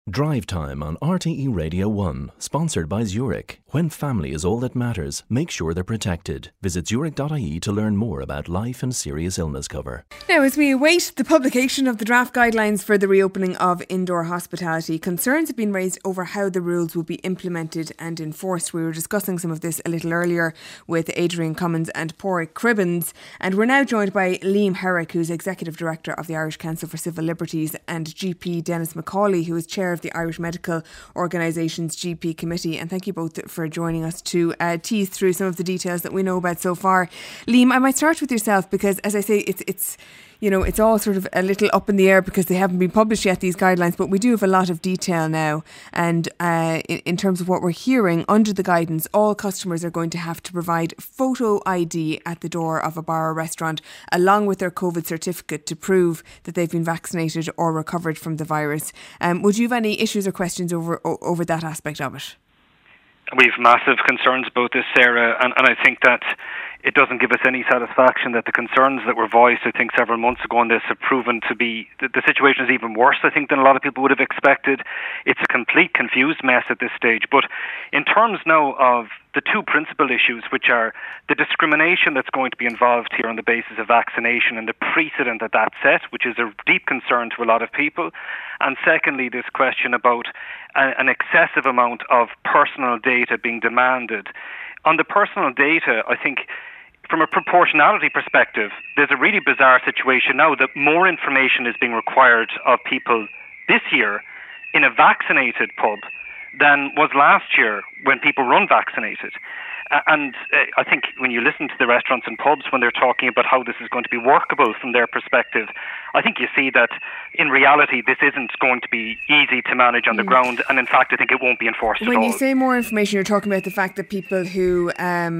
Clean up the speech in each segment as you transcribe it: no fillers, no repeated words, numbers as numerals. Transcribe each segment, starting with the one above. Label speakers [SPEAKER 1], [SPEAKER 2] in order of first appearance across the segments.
[SPEAKER 1] Drive Time on RTE Radio 1, sponsored by Zurich. When family is all that matters, make sure they're protected. Visit zurich.ie to learn more about life and serious illness cover.
[SPEAKER 2] Now, as we await the publication of the draft guidelines for the reopening of indoor hospitality, concerns have been raised over how the rules will be implemented and enforced. We were discussing some of this a little earlier with Adrian Cummins and Pádraig Cribbins, and we're now joined by Liam Herrick, who's Executive Director of the Irish Council for Civil Liberties, and GP Dennis McCauley, who is Chair of the Irish Medical Organisation's GP Committee. And thank you both for joining us to tease through some of the details that we know about so far. Liam, I might start with yourself because, as I say, it's all sort of a little up in the air because they haven't been published yet, these guidelines, but we do have a lot of detail now. And in terms of what we're hearing, under the guidance, all customers are going to have to provide photo ID at the door of a bar or restaurant, along with their COVID certificate to prove that they've been vaccinated or recovered from the virus. Would you have any issues or questions over that aspect of it?
[SPEAKER 3] We've massive concerns about this, Sarah, and I think that it doesn't give us any satisfaction that the concerns that were voiced, I think, several months ago on this have proven to be, the situation is even worse, I think, than a lot of people would have expected. It's a complete confused mess at this stage. But in terms now of the two principal issues, which are the discrimination that's going to be involved here on the basis of vaccination and the precedent that set, which is a deep concern to a lot of people. And secondly, this question about an excessive amount of personal data being demanded. On the personal data, I think from a proportionality perspective, there's a really bizarre situation now that more information is being required of people this year in a vaccinated pub than was last year when people were unvaccinated. And I think when you listen to the restaurants and pubs when they're talking about how this is going to be workable from their perspective, I think you see that in reality this isn't going to be easy to manage on the ground, and in fact I think it won't be enforced at all.
[SPEAKER 2] When you say more information, you're talking about the fact that people who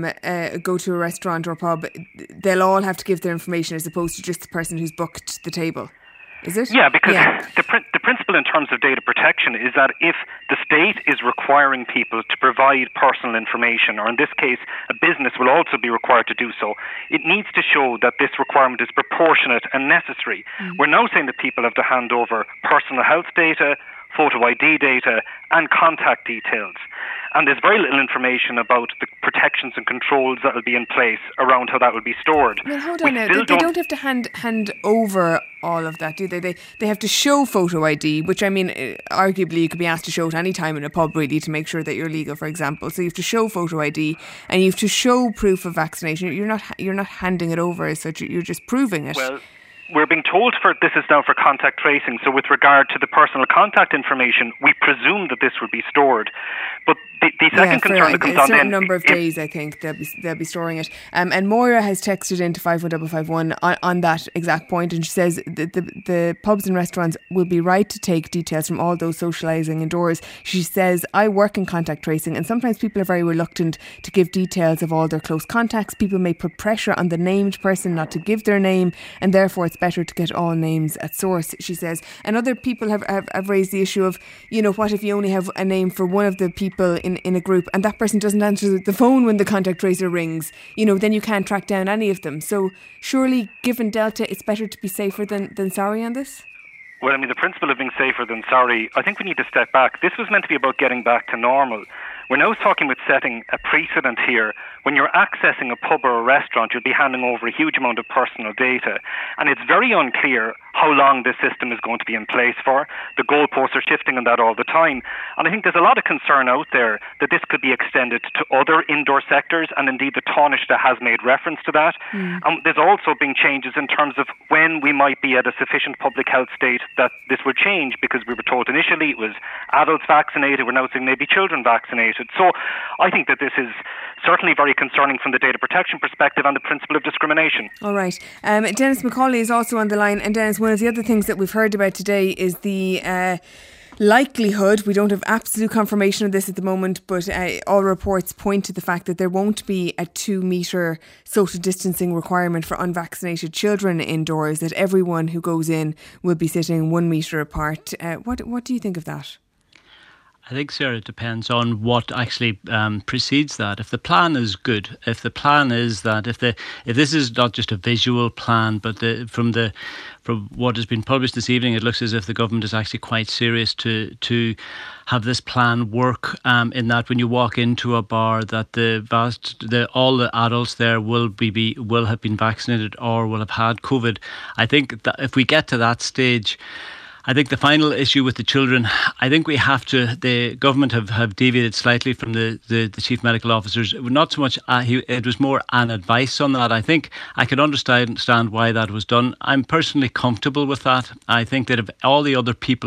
[SPEAKER 2] go to a restaurant or pub, they'll all have to give their information as opposed to just the person who's booked the table. Is it?
[SPEAKER 3] Yeah, because the principle in terms of data protection is that if the state is requiring people to provide personal information, or in this case, a business will also be required to do so, it needs to show that this requirement is proportionate and necessary. We're now saying that people have to hand over personal health data, photo ID data and contact details. And there's very little information about the protections and controls that will be in place around how that will be stored.
[SPEAKER 2] Well, hold on now. They don't have to hand over all of that, do they? They have to show photo ID, which, I mean, arguably you could be asked to show at any time in a pub, really, to make sure that you're legal, for example. So you have to show photo ID and you have to show proof of vaccination. You're not handing it over as such. You're just proving it.
[SPEAKER 3] Well, we're being told this is now for contact tracing. So with regard to the personal contact information, we presume that this will be stored. But the second concern that comes on then...
[SPEAKER 2] a certain number of days, I think, they'll be storing it. And Moira has texted into 51551 on that exact point, and she says the pubs and restaurants will be right to take details from all those socialising indoors. She says, I work in contact tracing, and sometimes people are very reluctant to give details of all their close contacts. People may put pressure on the named person not to give their name, and therefore it's better to get all names at source, she says. And other people have raised the issue of, what if you only have a name for one of the people in a group and that person doesn't answer the phone when the contact tracer rings, then you can't track down any of them. So surely, given Delta, it's better to be safer than sorry on this?
[SPEAKER 3] Well, I mean, the principle of being safer than sorry, I think we need to step back. This was meant to be about getting back to normal. We're now talking about setting a precedent here. When you're accessing a pub or a restaurant, you'll be handing over a huge amount of personal data. And it's very unclear how long this system is going to be in place for. The goalposts are shifting on that all the time. And I think there's a lot of concern out there that this could be extended to other indoor sectors, and indeed the Taoiseach has made reference to that. There's also been changes in terms of when we might be at a sufficient public health state that this will change, because we were told initially it was adults vaccinated, we're now saying maybe children vaccinated. So I think that this is certainly very concerning from the data protection perspective and the principle of discrimination.
[SPEAKER 2] All right. Dennis McCauley is also on the line. And Dennis, one of the other things that we've heard about today is the likelihood, we don't have absolute confirmation of this at the moment, but all reports point to the fact that there won't be a 2 metre social distancing requirement for unvaccinated children indoors, that everyone who goes in will be sitting 1 metre apart. What do you think of that?
[SPEAKER 4] I think, Sarah, it depends on what actually precedes that. If the plan is good, if the plan is that if this is not just a visual plan, but from what has been published this evening, it looks as if the government is actually quite serious to have this plan work. In that, when you walk into a bar, that all the adults there will have been vaccinated or will have had COVID. I think that if we get to that stage, I think the final issue with the children, I think the government have deviated slightly from the chief medical officers. Not so much, it was more an advice on that. I think I can understand why that was done. I'm personally comfortable with that. I think that if all the other people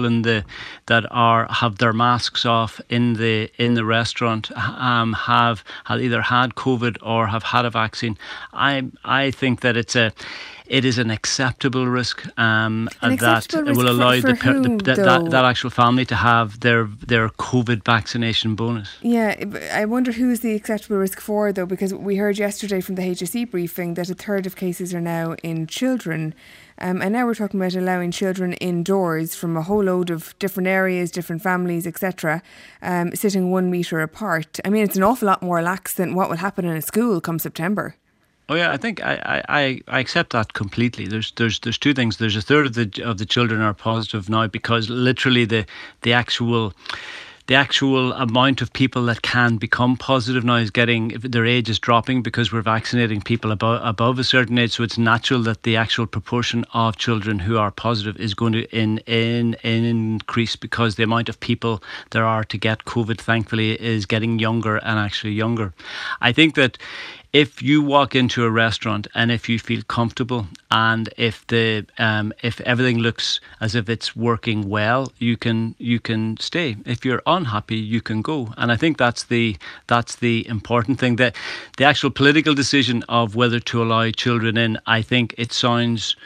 [SPEAKER 4] have their masks off in the restaurant have either had COVID or have had a vaccine, I think that it is an acceptable risk, and that it will allow that actual family to have their COVID vaccination bonus.
[SPEAKER 2] Yeah, I wonder who's the acceptable risk for, though, because we heard yesterday from the HSE briefing that a third of cases are now in children. And now we're talking about allowing children indoors from a whole load of different areas, different families, etc., sitting 1 metre apart. I mean, it's an awful lot more lax than what will happen in a school come September.
[SPEAKER 4] Oh yeah, I think I accept that completely. There's two things. There's a third of the children are positive now because literally the actual amount of people that can become positive now is their age is dropping because we're vaccinating people above a certain age. So it's natural that the actual proportion of children who are positive is going to increase because the amount of people there are to get COVID, thankfully, is getting younger and actually younger. I think that if you walk into a restaurant and if you feel comfortable and if everything looks as if it's working well, you can stay. If you're unhappy, you can go. And I think that's the important thing. That the actual political decision of whether to allow children in, I think it sounds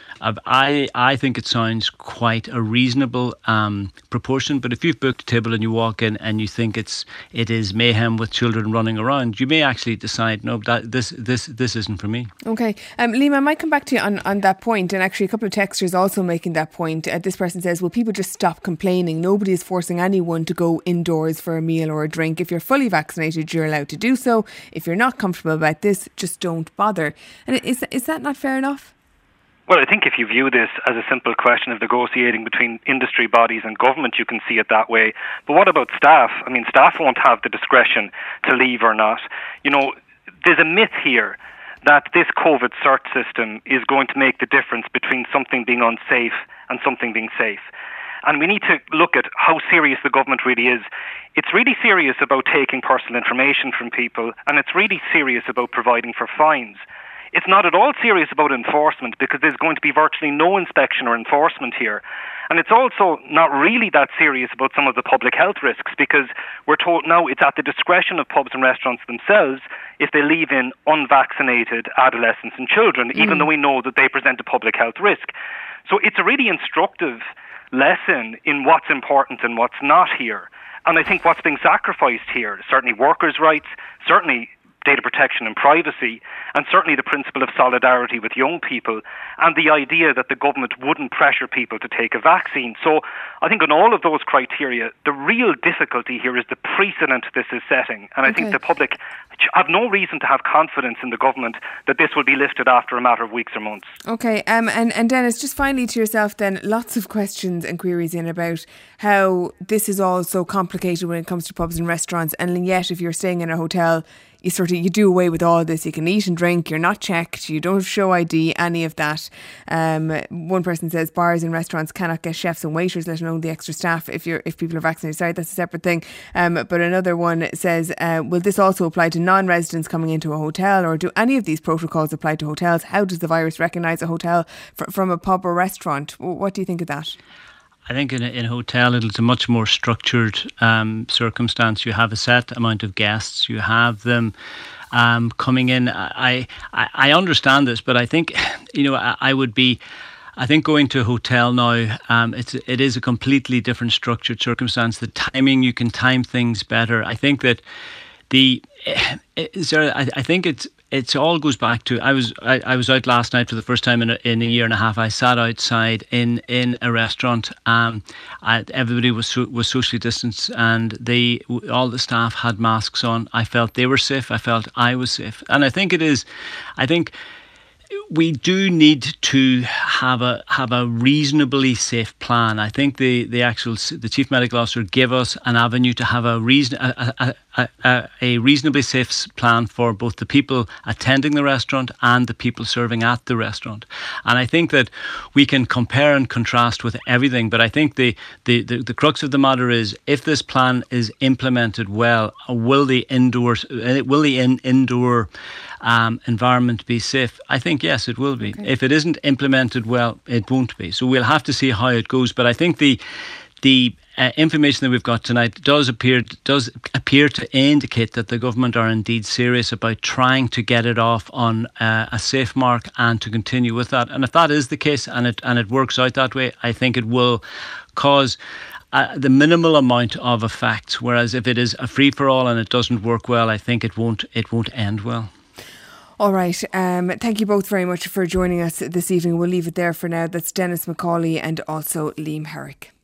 [SPEAKER 4] quite a reasonable proportion. But if you've booked a table and you walk in and you think it is mayhem with children running around, you may actually decide, no, this isn't for me.
[SPEAKER 2] Okay. Liam, I might come back to you on that point, and actually a couple of texters also making that point. This person says, will people just stop complaining? Nobody is forcing anyone to go indoors for a meal or a drink. If you're fully vaccinated, you're allowed to do so. If you're not comfortable about this, just don't bother. And is that not fair enough?
[SPEAKER 3] Well, I think if you view this as a simple question of negotiating between industry bodies and government, you can see it that way. But what about staff? I mean, staff won't have the discretion to leave or not. You know, there's a myth here that this COVID cert system is going to make the difference between something being unsafe and something being safe. And we need to look at how serious the government really is. It's really serious about taking personal information from people, and it's really serious about providing for fines. It's not at all serious about enforcement because there's going to be virtually no inspection or enforcement here. And it's also not really that serious about some of the public health risks because we're told now it's at the discretion of pubs and restaurants themselves if they leave in unvaccinated adolescents and children, even though we know that they present a public health risk. So it's a really instructive lesson in what's important and what's not here. And I think what's being sacrificed here, certainly workers' rights, certainly data protection and privacy, and certainly the principle of solidarity with young people, and the idea that the government wouldn't pressure people to take a vaccine. So I think on all of those criteria, the real difficulty here is the precedent this is setting. And I think the public have no reason to have confidence in the government that this will be lifted after a matter of weeks or months.
[SPEAKER 2] Okay, and Dennis, just finally to yourself then, lots of questions and queries in about how this is all so complicated when it comes to pubs and restaurants, and yet if you're staying in a hotel, you do away with all this. You can eat and drink, you're not checked, you don't show ID, any of that. One person says bars and restaurants cannot get chefs and waiters, let alone the extra staff if people are vaccinated. Sorry, that's a separate thing. But another one says, will this also apply to non-residents coming into a hotel, or do any of these protocols apply to hotels? How does the virus recognise a hotel from a pub or restaurant? What do you think of that?
[SPEAKER 4] I think in a hotel it's a much more structured circumstance. You have a set amount of guests. You have them coming in. I understand this, but I think I think going to a hotel now, it is a completely different structured circumstance. The timing, you can time things better. I think that I think it all goes back to I was out last night for the first time in a year and a half. I sat outside in a restaurant. Everybody was socially distanced, and all the staff had masks on. I felt they were safe. I felt I was safe, and I think we do need to have a reasonably safe plan. I think the Chief Medical Officer gave us an avenue to have a reasonably safe plan for both the people attending the restaurant and the people serving at the restaurant. And I think that we can compare and contrast with everything, but I think the crux of the matter is, if this plan is implemented well, will the indoor environment be safe? I think yes, it will be. Okay. If it isn't implemented well, it won't be. So we'll have to see how it goes. But I think the information that we've got tonight does appear to indicate that the government are indeed serious about trying to get it off on a safe mark and to continue with that. And if that is the case, and it works out that way, I think it will cause the minimal amount of effects. Whereas if it is a free for all and it doesn't work well, I think it won't end well.
[SPEAKER 2] All right. Thank you both very much for joining us this evening. We'll leave it there for now. That's Denis McCauley and also Liam Herrick.